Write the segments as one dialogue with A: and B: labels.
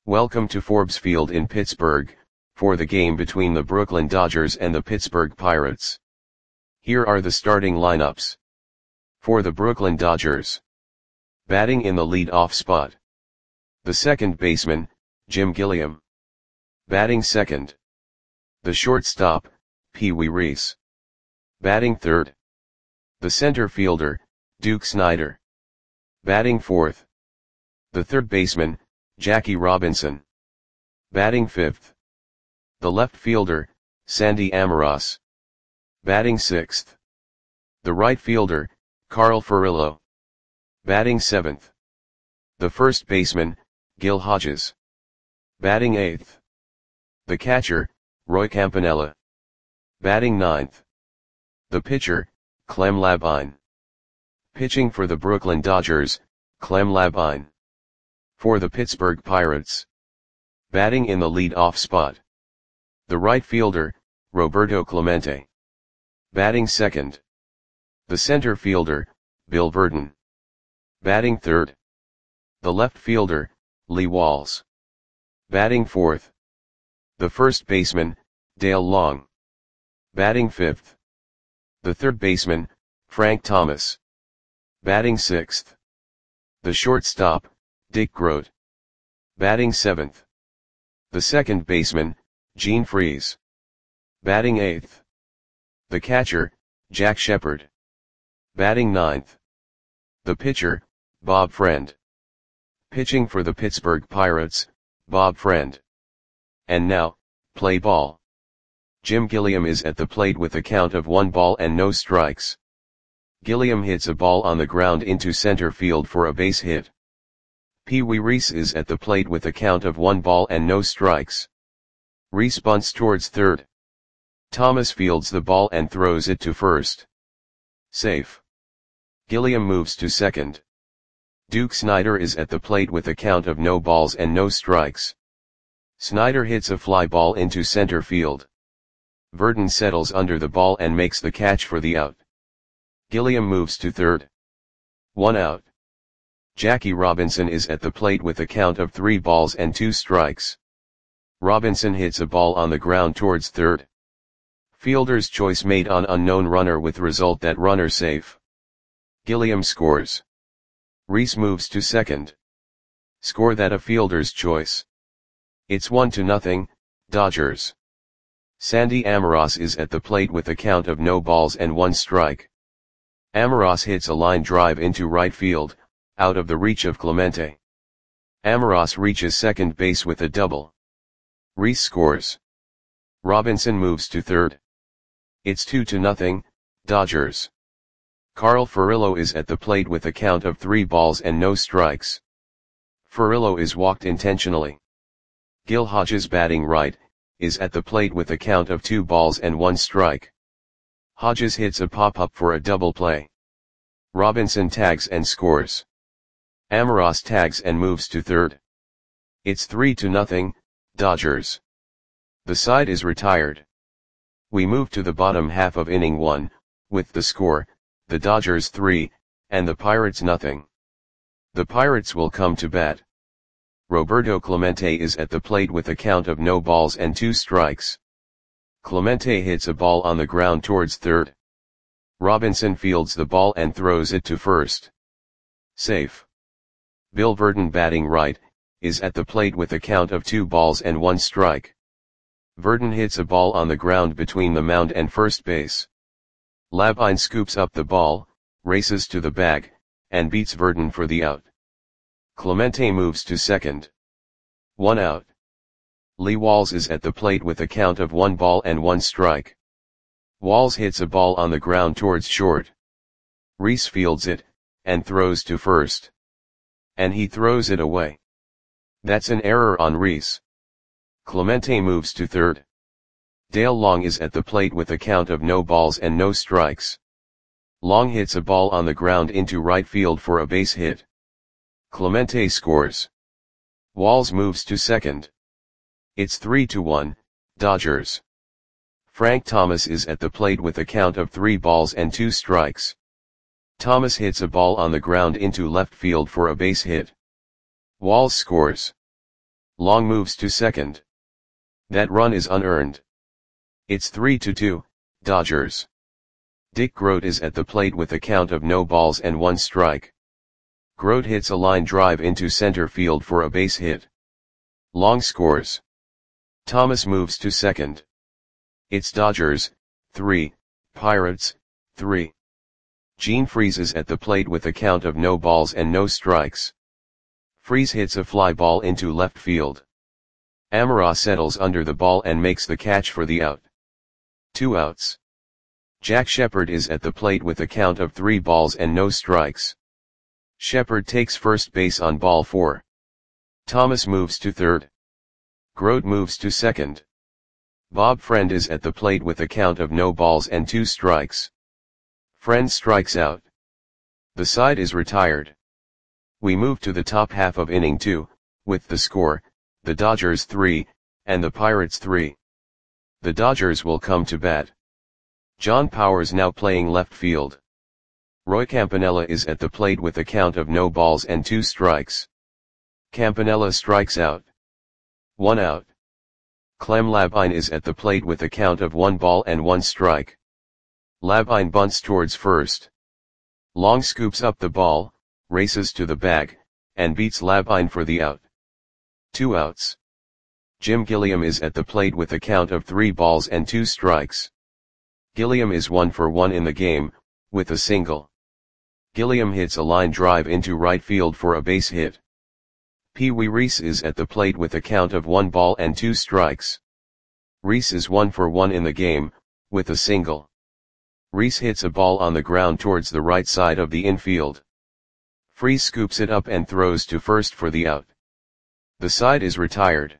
A: Welcome to Forbes Field in Pittsburgh, for the game between the Brooklyn Dodgers and the Pittsburgh Pirates. Here are the starting lineups. For the Brooklyn Dodgers. Batting in the lead-off spot. The second baseman, Jim Gilliam. Batting second. The shortstop, Pee Wee Reese. Batting third. The center fielder, Duke Snider. Batting fourth. The third baseman, Jackie Robinson. Batting fifth. The left fielder, Sandy Amoros. Batting sixth. The right fielder, Carl Furillo. Batting seventh. The first baseman, Gil Hodges. Batting eighth. The catcher, Roy Campanella. Batting ninth. The pitcher, Clem Labine. Pitching for the Brooklyn Dodgers, Clem Labine. For the Pittsburgh Pirates. Batting in the lead-off spot. The right fielder, Roberto Clemente. Batting second. The center fielder, Bill Virdon. Batting third. The left fielder, Lee Walls. Batting fourth. The first baseman, Dale Long. Batting fifth. The third baseman, Frank Thomas. Batting sixth. The shortstop, Dick Groat. Batting seventh. The second baseman, Gene Freese. Batting eighth. The catcher, Jack Shepard. Batting ninth. The pitcher, Bob Friend. Pitching for the Pittsburgh Pirates, Bob Friend. And now, play ball. Jim Gilliam is at the plate with a count of 1 ball and no strikes. Gilliam hits a ball on the ground into center field for a base hit. Pee Wee Reese is at the plate with a count of 1 ball and no strikes. Reese bunts towards third. Thomas fields the ball and throws it to first. Safe. Gilliam moves to second. Duke Snider is at the plate with a count of no balls and no strikes. Snider hits a fly ball into center field. Virdon settles under the ball and makes the catch for the out. Gilliam moves to third. 1 out. Jackie Robinson is at the plate with a count of 3 balls and 2 strikes. Robinson hits a ball on the ground towards third. Fielder's choice made on unknown runner with result that runner safe. Gilliam scores. Reese moves to second. Score that a fielder's choice. It's 1-0, Dodgers. Sandy Amoros is at the plate with a count of no balls and 1 strike. Amoros hits a line drive into right field, out of the reach of Clemente. Amoros reaches second base with a double. Reese scores. Robinson moves to third. It's 2-0, Dodgers. Carl Furillo is at the plate with a count of 3 balls and no strikes. Furillo is walked intentionally. Gil Hodges, batting right, is at the plate with a count of 2 balls and 1 strike. Hodges hits a pop-up for a double play. Robinson tags and scores. Amoros tags and moves to third. It's 3-0, Dodgers. The side is retired. We move to the bottom half of inning 1, with the score, the Dodgers 3, and the Pirates nothing. The Pirates will come to bat. Roberto Clemente is at the plate with a count of no balls and 2 strikes. Clemente hits a ball on the ground towards third. Robinson fields the ball and throws it to first. Safe. Bill Virdon, batting right, is at the plate with a count of 2 balls and 1 strike. Virdon hits a ball on the ground between the mound and first base. Labine scoops up the ball, races to the bag, and beats Virdon for the out. Clemente moves to second. 1 out. Lee Walls is at the plate with a count of 1 ball and 1 strike. Walls hits a ball on the ground towards short. Reese fields it, and throws to first. And he throws it away. That's an error on Reese. Clemente moves to third. Dale Long is at the plate with a count of no balls and no strikes. Long hits a ball on the ground into right field for a base hit. Clemente scores. Walls moves to second. It's 3-1, Dodgers. Frank Thomas is at the plate with a count of 3 balls and 2 strikes. Thomas hits a ball on the ground into left field for a base hit. Walls scores. Long moves to second. That run is unearned. It's 3-2, Dodgers. Dick Grote is at the plate with a count of no balls and 1 strike. Grote hits a line drive into center field for a base hit. Long scores. Thomas moves to second. It's Dodgers, 3, Pirates, 3. Gene Freese is at the plate with a count of no balls and no strikes. Freese hits a fly ball into left field. Amara settles under the ball and makes the catch for the out. 2 outs. Jack Shepherd is at the plate with a count of 3 balls and no strikes. Shepherd takes first base on ball 4. Thomas moves to third. Grote moves to second. Bob Friend is at the plate with a count of no balls and 2 strikes. Friend strikes out. The side is retired. We move to the top half of inning 2, with the score, the Dodgers 3, and the Pirates 3. The Dodgers will come to bat. John Powers now playing left field. Roy Campanella is at the plate with a count of no balls and 2 strikes. Campanella strikes out. 1 out. Clem Labine is at the plate with a count of 1 ball and 1 strike. Labine bunts towards first. Long scoops up the ball, races to the bag, and beats Labine for the out. 2 outs. Jim Gilliam is at the plate with a count of 3 balls and 2 strikes. Gilliam is 1 for 1 in the game, with a single. Gilliam hits a line drive into right field for a base hit. Pee Wee Reese is at the plate with a count of 1 ball and 2 strikes. Reese is 1 for 1 in the game, with a single. Reese hits a ball on the ground towards the right side of the infield. Freese scoops it up and throws to first for the out. The side is retired.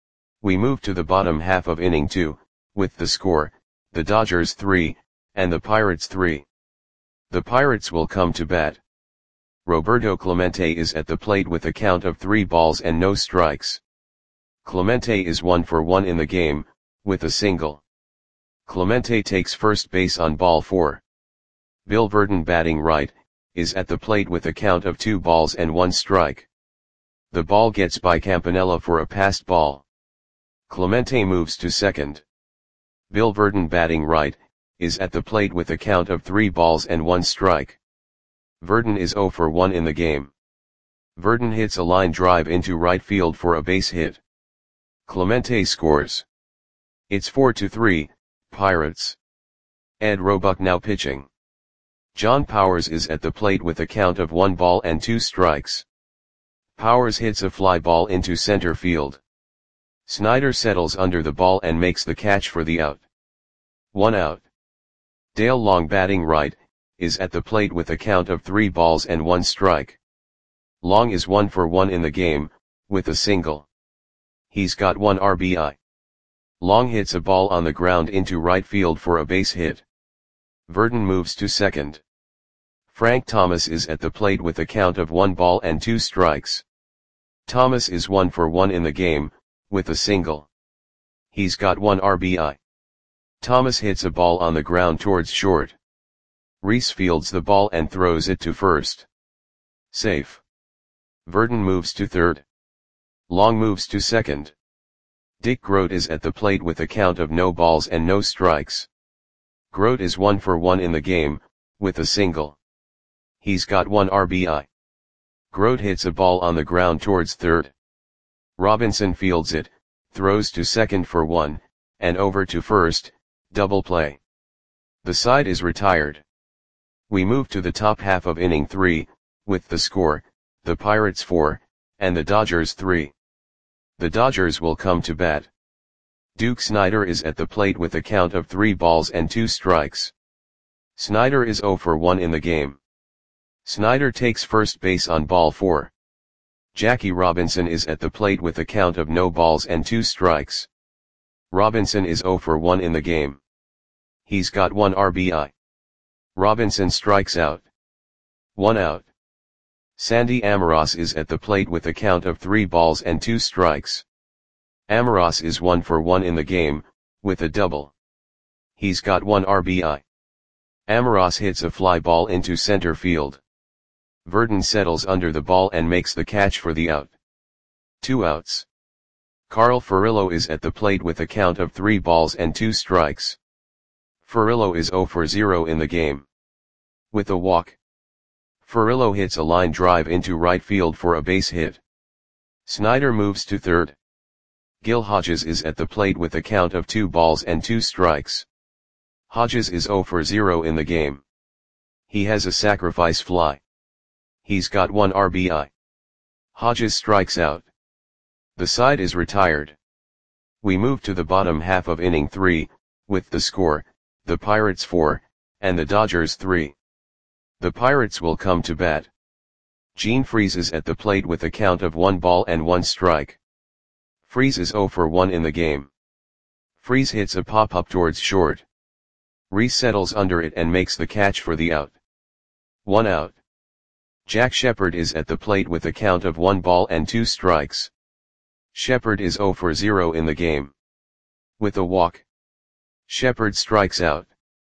A: We move to the bottom half of inning 2, with the score, the Dodgers 3, and the Pirates 3. The Pirates will come to bat. Roberto Clemente is at the plate with a count of 3 balls and no strikes. Clemente is 1 for 1 in the game, with a single. Clemente takes first base on ball 4. Bill Verdon batting right, is at the plate with a count of 2 balls and 1 strike. The ball gets by Campanella for a passed ball. Clemente moves to second. Bill Verdon batting right, is at the plate with a count of 3 balls and 1 strike. Verdon is 0 for 1 in the game. Verdon hits a line drive into right field for a base hit. Clemente scores. It's 4-3, Pirates. Ed Roebuck now pitching. John Powers is at the plate with a count of 1 ball and 2 strikes. Powers hits a fly ball into center field. Snyder settles under the ball and makes the catch for the out. 1 out. Dale Long batting right, is at the plate with a count of 3 balls and 1 strike. Long is 1 for 1 in the game, with a single. He's got 1 RBI. Long hits a ball on the ground into right field for a base hit. Verdon moves to second. Frank Thomas is at the plate with a count of 1 ball and 2 strikes. Thomas is 1 for 1 in the game, with a single. He's got 1 RBI. Thomas hits a ball on the ground towards short. Reese fields the ball and throws it to first. Safe. Verdon moves to third. Long moves to second. Dick Grote is at the plate with a count of no balls and no strikes. Grote is 1 for 1 in the game, with a single. He's got 1 RBI. Grote hits a ball on the ground towards third. Robinson fields it, throws to second for 1, and over to first, double play. The side is retired. We move to the top half of inning 3, with the score, the Pirates 4, and the Dodgers 3. The Dodgers will come to bat. Duke Snider is at the plate with a count of 3 balls and 2 strikes. Snider is 0 for 1 in the game. Snider takes first base on ball 4. Jackie Robinson is at the plate with a count of no balls and 2 strikes. Robinson is 0 for 1 in the game. He's got 1 RBI. Robinson strikes out. 1 out. Sandy Amoros is at the plate with a count of 3 balls and 2 strikes. Amoros is 1 for 1 in the game, with a double. He's got 1 RBI. Amoros hits a fly ball into center field. Verdon settles under the ball and makes the catch for the out. 2 outs. Carl Furillo is at the plate with a count of 3 balls and 2 strikes. Furillo is 0 for 0 in the game. With a walk, Furillo hits a line drive into right field for a base hit. Snyder moves to third. Gil Hodges is at the plate with a count of 2 balls and 2 strikes. Hodges is 0 for 0 in the game. He has a sacrifice fly. He's got 1 RBI. Hodges strikes out. The side is retired. We move to the bottom half of inning 3, with the score, the Pirates 4, and the Dodgers 3. The Pirates will come to bat. Gene Freese is at the plate with a count of 1 ball and 1 strike. Freese is 0 for 1 in the game. Freese hits a pop-up towards short. Reese settles under it and makes the catch for the out. 1 out. Jack Shepherd is at the plate with a count of 1 ball and 2 strikes. Shepherd is 0 for 0 in the game. With a walk, Shepherd strikes out.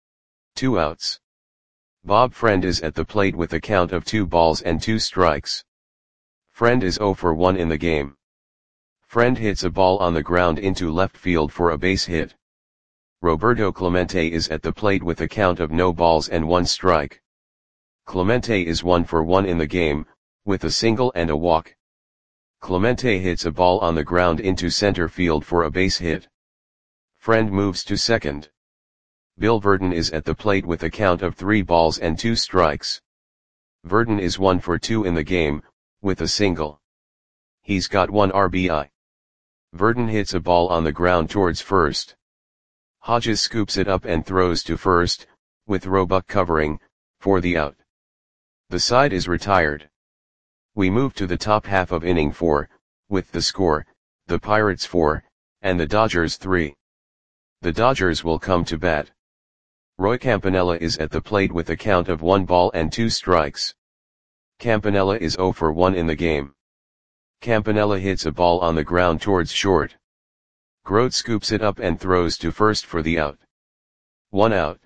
A: 2 outs. Bob Friend is at the plate with a count of 2 balls and 2 strikes. Friend is 0 for 1 in the game. Friend hits a ball on the ground into left field for a base hit. Roberto Clemente is at the plate with a count of no balls and 1 strike. Clemente is 1 for 1 in the game, with a single and a walk. Clemente hits a ball on the ground into center field for a base hit. Friend moves to second. Bill Verdon is at the plate with a count of 3 balls and 2 strikes. Verdon is 1 for 2 in the game, with a single. He's got 1 RBI. Verdon hits a ball on the ground towards first. Hodges scoops it up and throws to first, with Roebuck covering, for the out. The side is retired. We move to the top half of inning 4, with the score, the Pirates 4, and the Dodgers 3. The Dodgers will come to bat. Roy Campanella is at the plate with a count of 1 ball and 2 strikes. Campanella is 0 for 1 in the game. Campanella hits a ball on the ground towards short. Grote scoops it up and throws to first for the out. 1 out.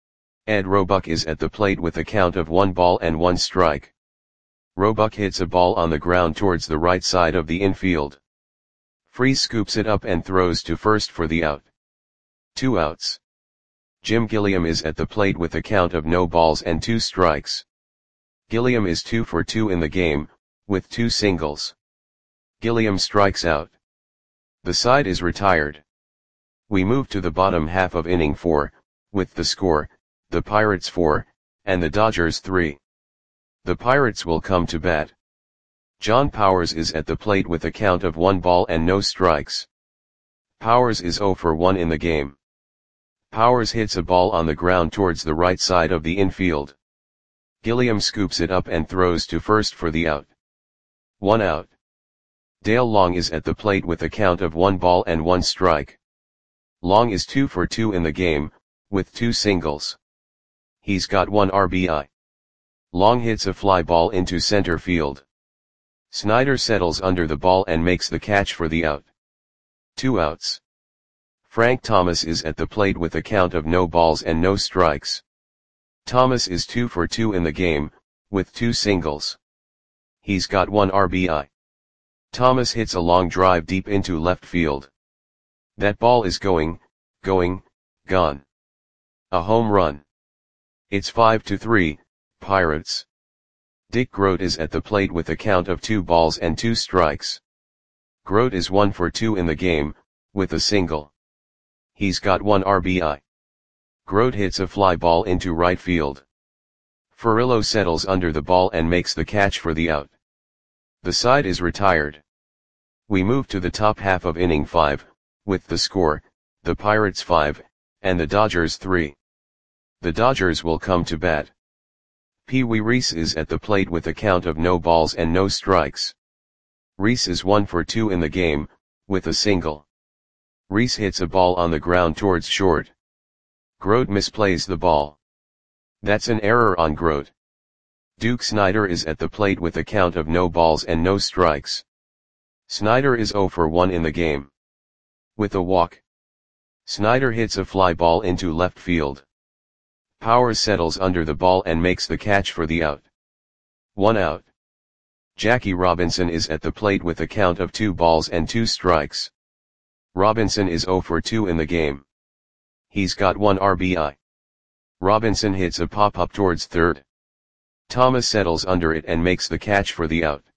A: Ed Roebuck is at the plate with a count of 1 ball and 1 strike. Roebuck hits a ball on the ground towards the right side of the infield. Freese scoops it up and throws to first for the out. 2 outs. Jim Gilliam is at the plate with a count of no balls and 2 strikes. Gilliam is 2 for 2 in the game, with 2 singles. Gilliam strikes out. The side is retired. We move to the bottom half of inning 4, with the score, the Pirates 4, and the Dodgers 3. The Pirates will come to bat. John Powers is at the plate with a count of 1 ball and no strikes. Powers is 0 for 1 in the game. Powers hits a ball on the ground towards the right side of the infield. Gilliam scoops it up and throws to first for the out. 1 out. Dale Long is at the plate with a count of 1 ball and 1 strike. Long is 2 for 2 in the game, with 2 singles. He's got 1 RBI. Long hits a fly ball into center field. Snyder settles under the ball and makes the catch for the out. 2 outs. Frank Thomas is at the plate with a count of no balls and no strikes. Thomas is 2 for 2 in the game, with 2 singles. He's got 1 RBI. Thomas hits a long drive deep into left field. That ball is gone. A home run. It's 5-3, Pirates. Dick Grote is at the plate with a count of 2 balls and 2 strikes. Grote is 1 for 2 in the game, with a single. He's got 1 RBI. Grote hits a fly ball into right field. Furillo settles under the ball and makes the catch for the out. The side is retired. We move to the top half of inning 5, with the score, the Pirates 5, and the Dodgers 3. The Dodgers will come to bat. Pee Wee Reese is at the plate with a count of no balls and no strikes. Reese is 1 for 2 in the game, with a single. Reese hits a ball on the ground towards short. Grote misplays the ball. That's an error on Grote. Duke Snyder is at the plate with a count of no balls and no strikes. Snyder is 0 for 1 in the game. With a walk, Snyder hits a fly ball into left field. Powers settles under the ball and makes the catch for the out. 1 out. Jackie Robinson is at the plate with a count of 2 balls and 2 strikes. Robinson is 0 for 2 in the game. He's got 1 RBI. Robinson hits a pop-up towards third. Thomas settles under it and makes the catch for the out.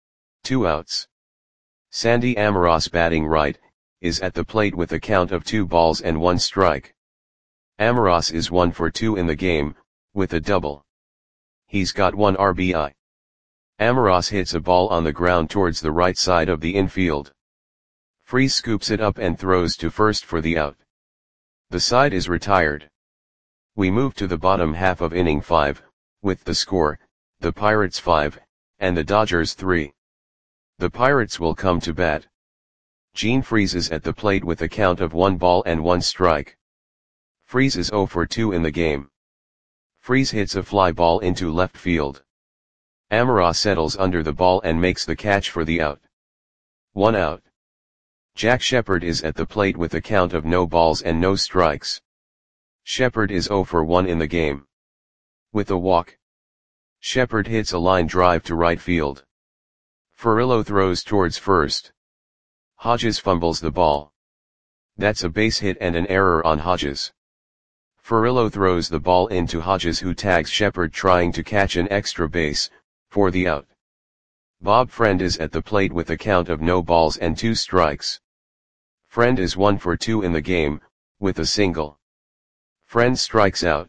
A: 2 outs. Sandy Amoros, batting right, is at the plate with a count of 2 balls and 1 strike. Amoros is 1 for 2 in the game, with a double. He's got 1 RBI. Amoros hits a ball on the ground towards the right side of the infield. Freese scoops it up and throws to first for the out. The side is retired. We move to the bottom half of inning 5, with the score, the Pirates 5, and the Dodgers 3. The Pirates will come to bat. Gene Freese is at the plate with a count of 1 ball and 1 strike. Freese is 0 for 2 in the game. Freese hits a fly ball into left field. Amoros settles under the ball and makes the catch for the out. 1 out. Jack Shepherd is at the plate with a count of no balls and no strikes. Shepherd is 0 for 1 in the game. With a walk, Shepherd hits a line drive to right field. Furillo throws towards first. Hodges fumbles the ball. That's a base hit and an error on Hodges. Furillo throws the ball into Hodges, who tags Shepherd trying to catch an extra base, for the out. Bob Friend is at the plate with a count of no balls and 2 strikes. Friend is 1 for 2 in the game, with a single. Friend strikes out.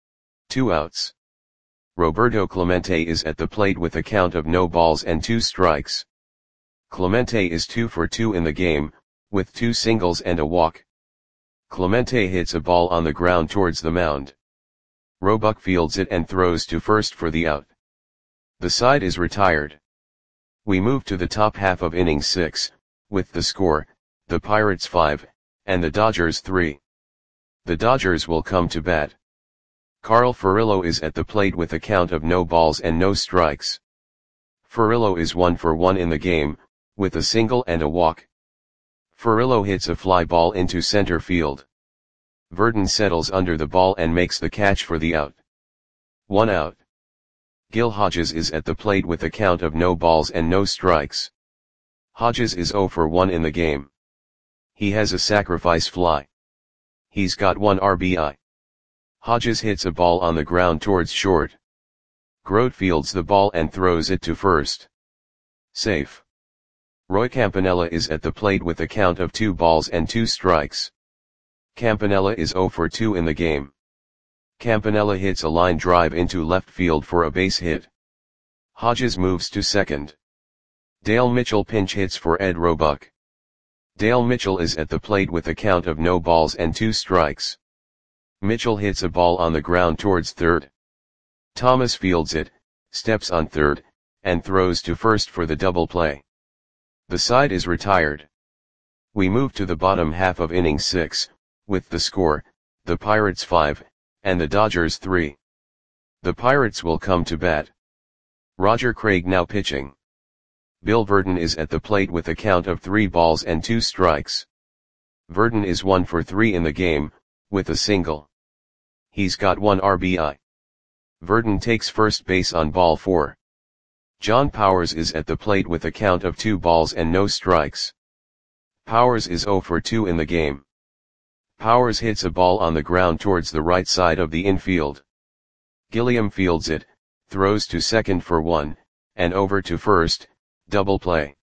A: 2 outs. Roberto Clemente is at the plate with a count of no balls and 2 strikes. Clemente is 2 for 2 in the game, with 2 singles and a walk. Clemente hits a ball on the ground towards the mound. Roebuck fields it and throws to first for the out. The side is retired. We move to the top half of inning 6, with the score, the Pirates 5, and the Dodgers 3. The Dodgers will come to bat. Carl Furillo is at the plate with a count of no balls and no strikes. Furillo is 1 for 1 in the game, with a single and a walk. Furillo hits a fly ball into center field. Verdon settles under the ball and makes the catch for the out. 1 out. Gil Hodges is at the plate with a count of no balls and no strikes. Hodges is 0 for 1 in the game. He has a sacrifice fly. He's got 1 RBI. Hodges hits a ball on the ground towards short. Grote fields the ball and throws it to first. Safe. Roy Campanella is at the plate with a count of 2 balls and 2 strikes. Campanella is 0 for 2 in the game. Campanella hits a line drive into left field for a base hit. Hodges moves to second. Dale Mitchell pinch hits for Ed Roebuck. Dale Mitchell is at the plate with a count of no balls and 2 strikes. Mitchell hits a ball on the ground towards third. Thomas fields it, steps on third, and throws to first for the double play. The side is retired. We move to the bottom half of inning 6, with the score, the Pirates 5, and the Dodgers 3. The Pirates will come to bat. Roger Craig now pitching. Bill Verdon is at the plate with a count of 3 balls and 2 strikes. Verdon is 1 for 3 in the game, with a single. He's got 1 RBI. Verdon takes first base on ball 4. John Powers is at the plate with a count of 2 balls and no strikes. Powers is 0 for 2 in the game. Powers hits a ball on the ground towards the right side of the infield. Gilliam fields it, throws to second for 1, and over to first, double play.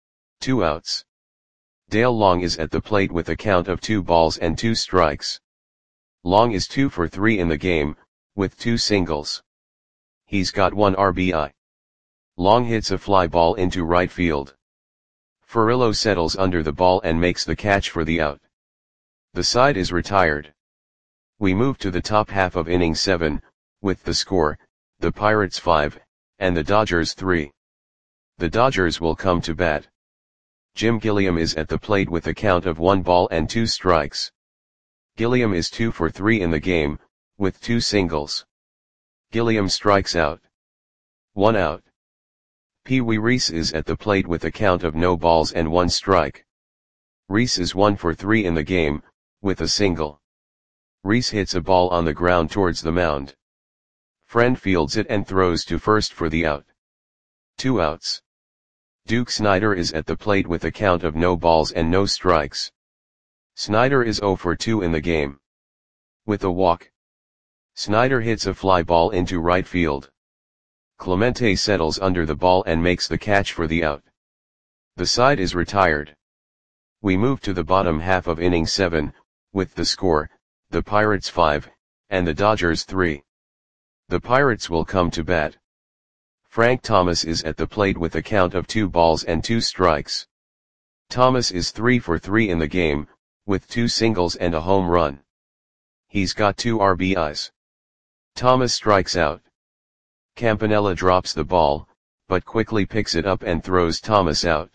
A: 2 outs. Dale Long is at the plate with a count of 2 balls and 2 strikes. Long is 2 for 3 in the game, with 2 singles. He's got 1 RBI. Long hits a fly ball into right field. Furillo settles under the ball and makes the catch for the out. The side is retired. We move to the top half of inning 7, with the score, the Pirates 5, and the Dodgers 3. The Dodgers will come to bat. Jim Gilliam is at the plate with a count of 1 ball and 2 strikes. Gilliam is 2 for 3 in the game, with 2 singles. Gilliam strikes out. 1 out. Pee Wee Reese is at the plate with a count of no balls and 1 strike. Reese is 1 for 3 in the game, with a single. Reese hits a ball on the ground towards the mound. Friend fields it and throws to first for the out. 2 outs. Duke Snider is at the plate with a count of no balls and no strikes. Snyder is 0 for 2 in the game. With a walk, Snyder hits a fly ball into right field. Clemente settles under the ball and makes the catch for the out. The side is retired. We move to the bottom half of inning 7, with the score, the Pirates 5, and the Dodgers 3. The Pirates will come to bat. Frank Thomas is at the plate with a count of 2 balls and 2 strikes. Thomas is 3 for 3 in the game, with 2 singles and a home run. He's got 2 RBIs. Thomas strikes out. Campanella drops the ball, but quickly picks it up and throws Thomas out.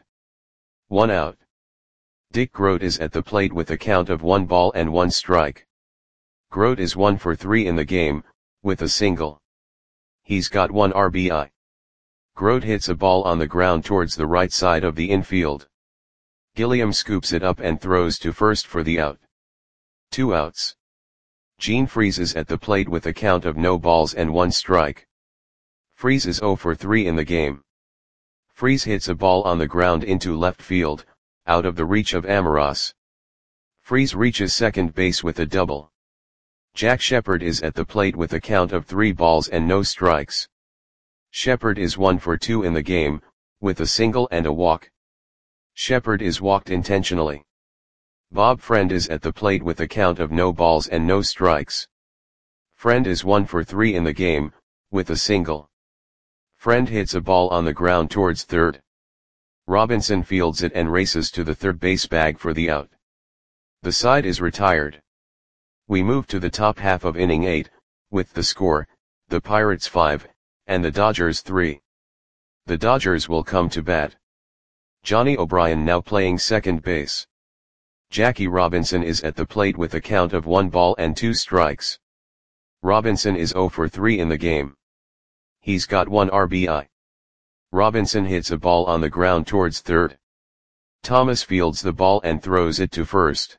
A: 1 out. Dick Grote is at the plate with a count of 1 ball and 1 strike. Grote is 1 for 3 in the game, with a single. He's got 1 RBI. Grote hits a ball on the ground towards the right side of the infield. Gilliam scoops it up and throws to first for the out. 2 outs. Gene Freese is at the plate with a count of no balls and 1 strike. Freese is 0 for 3 in the game. Freese hits a ball on the ground into left field, out of the reach of Amoros. Freese reaches second base with a double. Jack Shepherd is at the plate with a count of 3 balls and no strikes. Shepherd is 1 for 2 in the game, with a single and a walk. Shepherd is walked intentionally. Bob Friend is at the plate with a count of no balls and no strikes. Friend is 1 for 3 in the game, with a single. Friend hits a ball on the ground towards third. Robinson fields it and races to the third base bag for the out. The side is retired. We move to the top half of inning 8, with the score, the Pirates 5, and the Dodgers 3. The Dodgers will come to bat. Johnny O'Brien now playing second base. Jackie Robinson is at the plate with a count of 1 ball and 2 strikes. Robinson is 0 for 3 in the game. He's got 1 RBI. Robinson hits a ball on the ground towards third. Thomas fields the ball and throws it to first.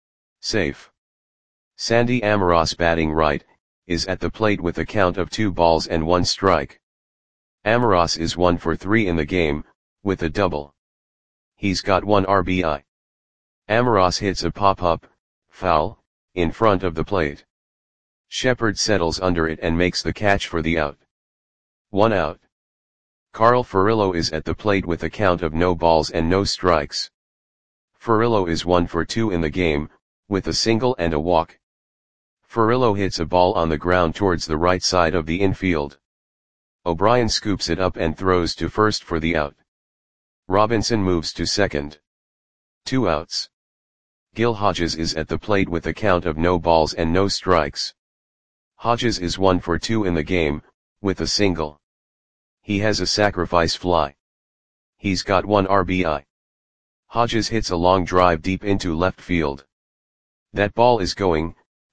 A: Safe. Sandy Amoros batting right, is at the plate with a count of 2 balls and 1 strike. Amoros is 1 for 3 in the game, with a double. He's got 1 RBI. Amoros hits a pop-up, foul, in front of the plate. Shepherd settles under it and makes the catch for the out. 1 out. Carl Furillo is at the plate with a count of no balls and no strikes. Furillo is 1 for 2 in the game, with a single and a walk. Furillo hits a ball on the ground towards the right side of the infield. O'Brien scoops it up and throws to first for the out. Robinson moves to second. 2 outs. Gil Hodges is at the plate with a count of no balls and no strikes. Hodges is 1 for 2 in the game, with a single. He has a sacrifice fly. He's got 1 RBI. Hodges hits a long drive deep into left field. That ball is gone.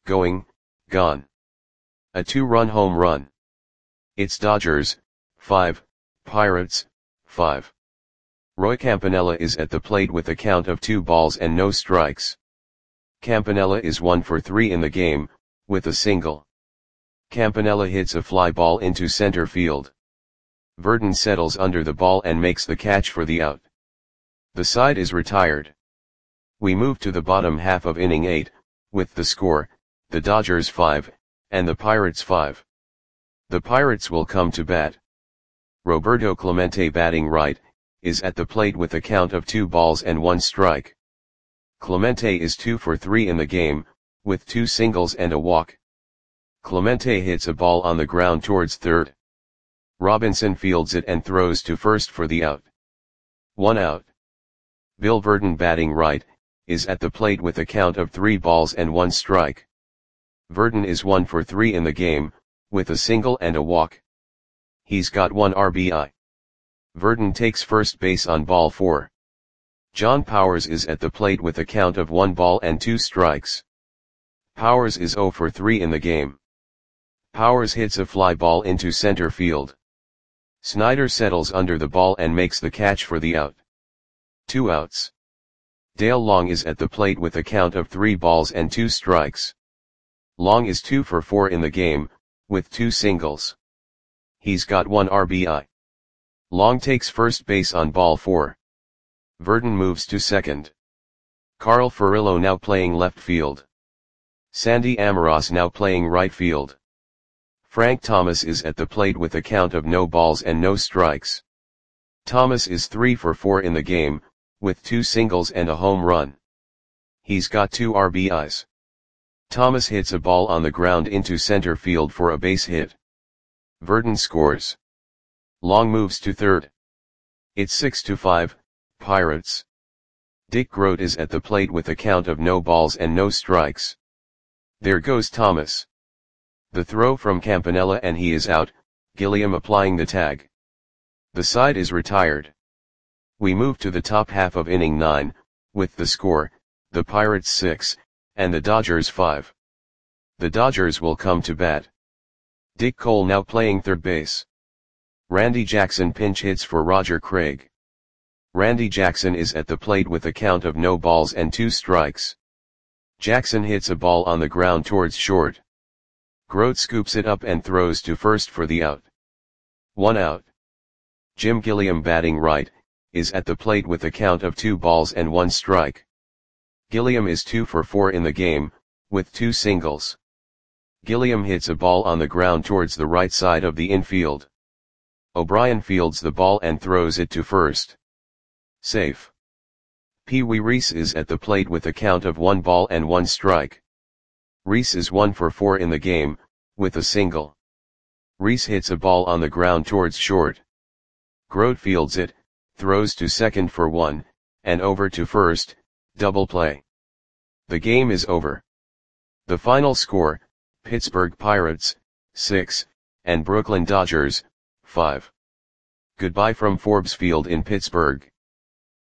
A: A 2-run home run. It's Dodgers, 5, Pirates, 5. Roy Campanella is at the plate with a count of 2 balls and no strikes. Campanella is 1 for 3 in the game, with a single. Campanella hits a fly ball into center field. Verdon settles under the ball and makes the catch for the out. The side is retired. We move to the bottom half of inning 8, with the score, the Dodgers 5, and the Pirates 5. The Pirates will come to bat. Roberto Clemente batting right, is at the plate with a count of 2 balls and 1 strike. Clemente is 2 for 3 in the game, with 2 singles and a walk. Clemente hits a ball on the ground towards third. Robinson fields it and throws to first for the out. 1 out. Bill Verdon batting right, is at the plate with a count of 3 balls and 1 strike. Verdon is 1 for 3 in the game, with a single and a walk. He's got 1 RBI. Verdon takes first base on ball 4. John Powers is at the plate with a count of 1 ball and 2 strikes. Powers is 0 for 3 in the game. Powers hits a fly ball into center field. Snyder settles under the ball and makes the catch for the out. 2 outs. Dale Long is at the plate with a count of 3 balls and 2 strikes. Long is 2 for 4 in the game, with 2 singles. He's got 1 RBI. Long takes first base on ball 4. Verdon moves to second. Carl Furillo now playing left field. Sandy Amoros now playing right field. Frank Thomas is at the plate with a count of no balls and no strikes. Thomas is 3 for 4 in the game, with 2 singles and a home run. He's got 2 RBIs. Thomas hits a ball on the ground into center field for a base hit. Verdon scores. Long moves to third. It's 6-5, Pirates. Dick Groat is at the plate with a count of no balls and no strikes. There goes Thomas. The throw from Campanella and he is out, Gilliam applying the tag. The side is retired. We move to the top half of inning 9, with the score, the Pirates 6, and the Dodgers 5. The Dodgers will come to bat. Dick Cole now playing third base. Randy Jackson pinch hits for Roger Craig. Randy Jackson is at the plate with a count of no balls and 2 strikes. Jackson hits a ball on the ground towards short. Groat scoops it up and throws to first for the out. 1 out. Jim Gilliam batting right, is at the plate with a count of 2 balls and 1 strike. Gilliam is 2 for 4 in the game, with 2 singles. Gilliam hits a ball on the ground towards the right side of the infield. O'Brien fields the ball and throws it to first. Safe. Pee Wee Reese is at the plate with a count of 1 ball and 1 strike. Reese is 1 for 4 in the game, with a single. Reese hits a ball on the ground towards short. Groat fields it, throws to second for 1, and over to first, double play. The game is over. The final score, Pittsburgh Pirates, 6, and Brooklyn Dodgers, 5. Goodbye from Forbes Field in Pittsburgh.